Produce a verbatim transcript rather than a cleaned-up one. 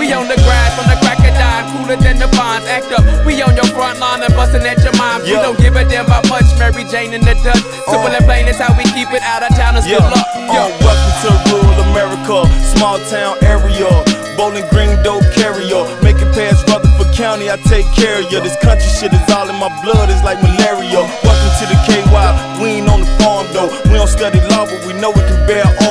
We on the grind from the crack of dawn, cooler than the bonds. Act up, we on your front line and bustin' at your mom. We don't give a damn about much, Mary Jane in the dust. Simple and plain is how we keep it out of town and still up. Yo, welcome to rural America, small town area. Bowling Green dope carrier, make it past Rutherford County, I take care of ya. This country shit is all in my blood, it's like malaria. Welcome to the K Y, we ain't on the farm though. We don't study law, but we know we can bear